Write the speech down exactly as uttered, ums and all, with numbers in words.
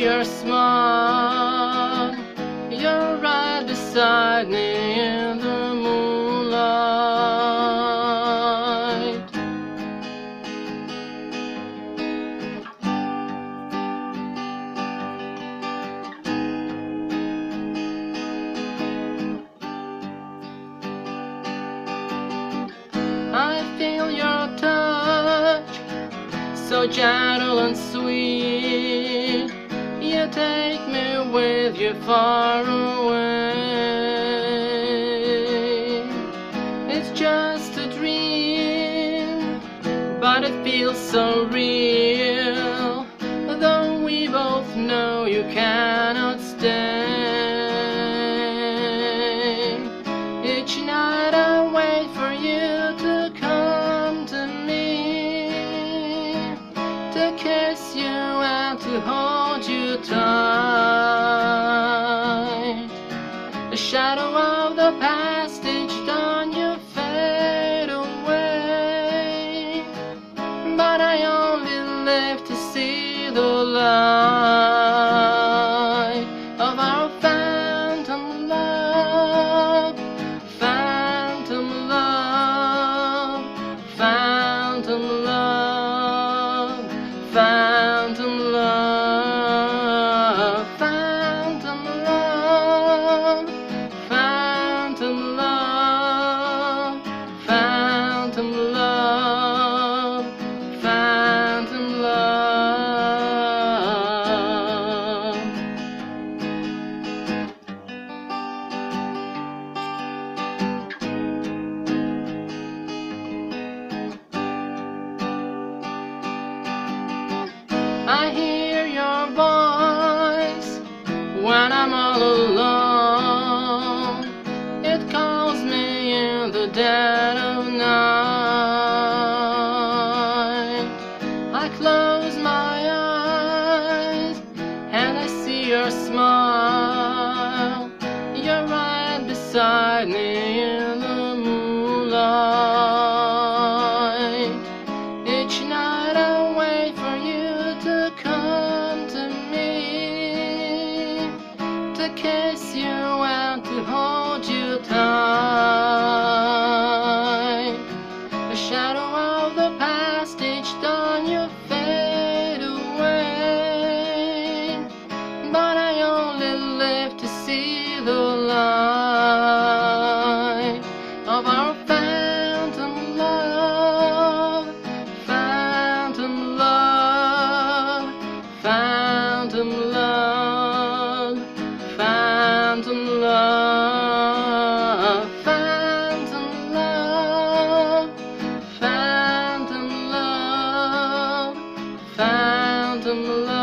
your smile. You're right beside me in the moonlight. I feel your touch, so gentle and sweet. You take me with you far away. It's just a dream, but it feels so real. Though we both know you cannot stay. Each night I wait for you to come to me, to kiss you and to hold you tight. The shadow of the past, each dawn you fade away, but I only live to see the light of our phantom love, phantom love, phantom love, phantom love, phantom love, phantom love, phantom love, phantom love. I hear your voice when I'm all alone. It calls me in the dead of night. I close my eyes and I see your smile. You're right beside me in the moonlight. Each night I wait for you to come to me, to kiss you and to hold you tight. The shadow of the past, each dawn you fade away, but I only live to see the light of our phantom love, phantom love, phantom love, phantom love, phantom love, phantom love, phantom love.